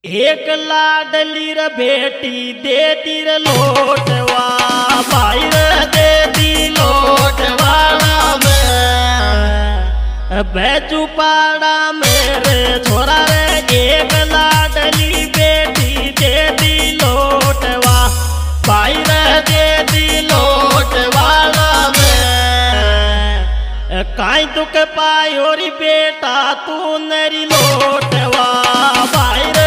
एक लाडली र बेटी दे दी र लोटवा भाई रे दे दी लोटवाड़ा में बैजू पाड़ा मेरे छोरा रे एक लाडली बेटी दे दी लोटवा भाई रे दे दी लोटवाड़ा में काई दुख पायो री बेटा तू नरी लोटवा भाई रे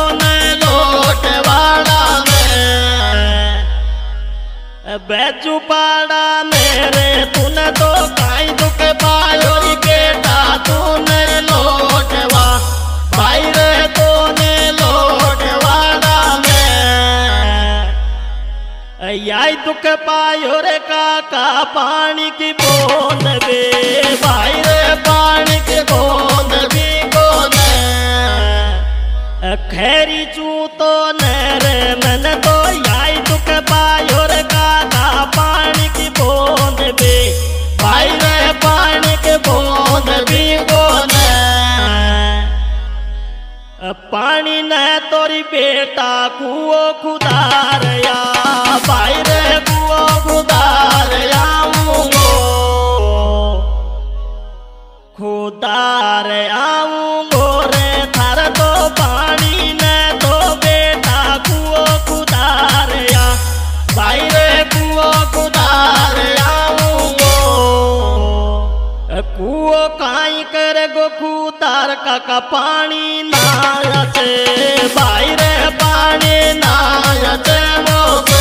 बैजू पाड़ा मेरे तूने तो काई दुख पायो री बेटा तूने लोटवा भाई रे तूने लोटवाड़ा में याई दुख पायो रे काका पानी की बूंद बे भाई रे पानी की बूंद भी कोने खैरी चू तो नरे मैंने तो याई दुख पायो रे पानी की बूंद भी भाई रे पानी की बूंद भी कोने पानी न तोरी बेटा कुओ खुदार या भाई रे कुओ खुदार आऊंगो खुदार आऊंगो रे थार तो पानी न तो बेटा कुओ खुदार या भाई रे कुओ खुदार आऊंगो कुओ काई कर गो खुदार का पानी नायचे भाई रे पानी नायचे मोसे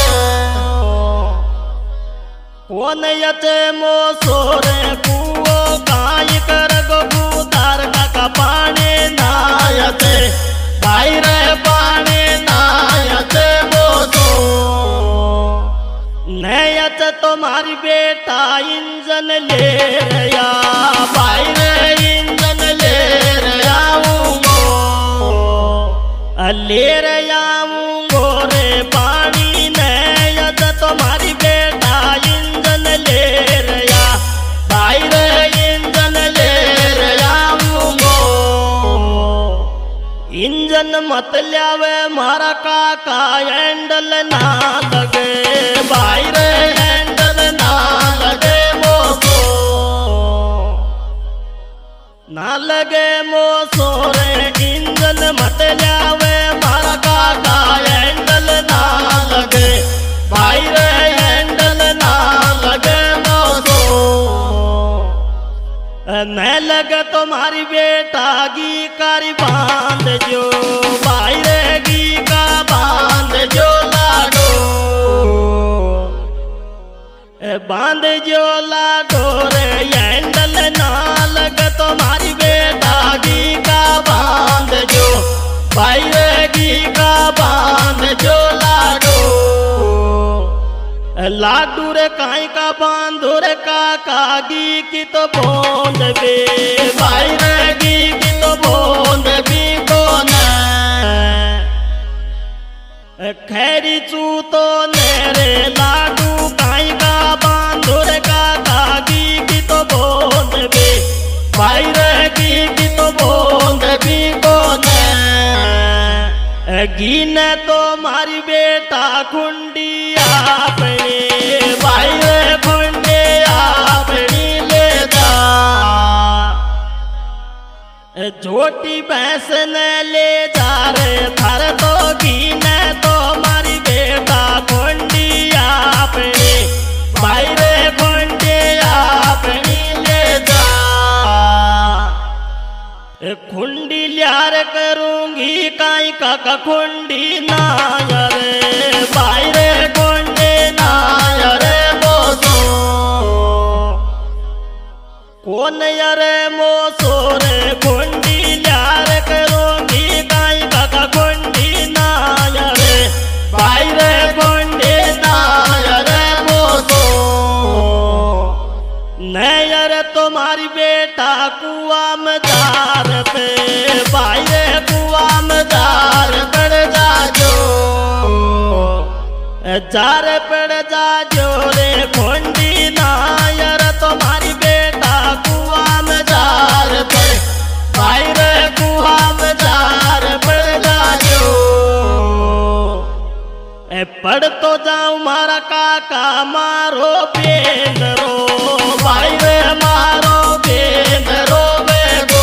कौन यचे मोसो रे कुओ काई कर गो खुदार का पानी नायचे भाई रे पानी नायचे मोसो नयच तुम्हारी बेटा इंजन ले रया भाई रे इंजन ले रयाऊंगो ले रयाऊंगो रे पानी नयच तुम्हारी बेटा इंजन ले रया भाई रे इंजन ले रयाऊंगो इंजन मत ल्यावे मारा काका हैंडल ना लगे भाई रे हैंडल ना लगे मोसो ना लगे मोसो रे इंजन मत ल्यावे मारा काका हैंडल ना लगे भाई रे हैंडल ना लगे मोसो न लगे तुम्हारी बेटा गी कारी बांध जो भाई रे गी का बांध जो लाडो बांध जो लाडो रे हैंडल ना लगे तुम्हारी बेटा गी का बांध जो भाई रे गी का बांध जो लाडो लाडू रे काई का बांधो रे काका गी की तो बूंद बे भाई रे गी की तो बूंद भी कोने खैरी चू तो नेरे लाडू काई का बांधो रे काका गी की तो बूंद बे भाई रे गी की तो बूंद भी कोने गी ने तो मारी बेटा खुंडी आपने भाई रे खुंडी आपनी ले जा छोटी भैंस ने ले जा रे थार तो गी ने तो मारी बेटा खुंडी आपने भाई रे खुंडी आपनी ले जा खुंडी ल्यार करूंगी काई काका खुंडी नाय रे भाई रे खुंडी नाय रे मोसो कौन यरे मोसो रे खुंडी ल्यार करूंगी काई काका खुंडी नाय रे भाई रे खुंडी नाय रे मोसो नयर तुम्हारी बेटा कुआ में दार पे भाई रे कुआ में दार पड़ जाजो जार पड़ जाजो रे खुंडी नायर तुम्हारी बेटा कुआ में दार पे भाई रे कुआ में दार पड़ जाजो पढ़तो जाऊं मारा काका मारो बेंदरो भाई रे मारो बेंदरो वे गो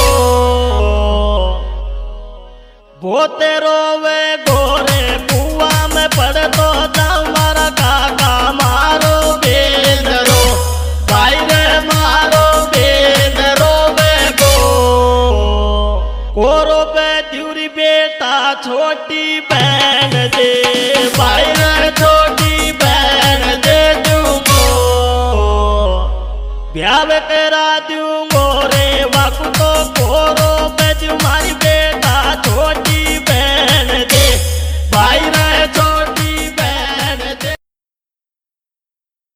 बोते रोवे गोरे कुआ में पढ़तो जाऊं मारा काका मारो बेंदरो भाई रे मारो बेंदरो वे गो कोरो पे द्यूरी बेटा छोटी बहन दे भाई रे छोटी बहन दे दूंगो ब्याह करा दूंगो रे वाकु तो कोरो पे तुम्हारी बेटा छोटी